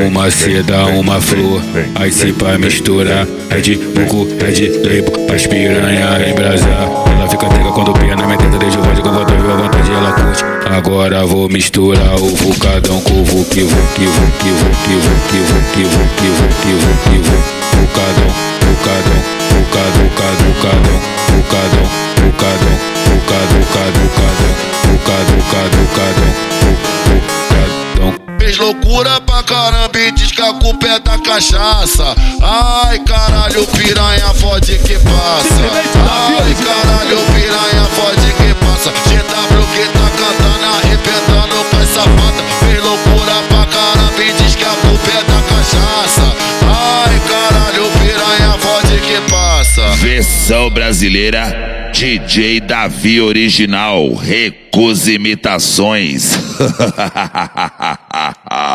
uma seda, uma flor, aí se pra misturar. É de buco, é de leibo, as piranha embrasar. Ela fica tega quando pia na minha teta, desde o voz com vontade, viu a vontade, ela curte. Agora vou misturar o vucadão com o vuki, vuki, vuki, vuki, vuki, vuki, vuki, vuki, vuki, vucadão, vucadão, vucadão, vucadão, vucadão, vucadão, vucadão, vucadão, vucadão, vucadão. Fez loucura pra caramba e diz que a culpa é da cachaça. Ai caralho, piranha fode que passa. Ai caralho, piranha fode que passa. GW que tá cantando, arrebentando com essa safada. Fez loucura pra caramba e diz que a culpa é da cachaça. Ai caralho, piranha fode que passa. Versão brasileira, DJ Davi original, recusa imitações.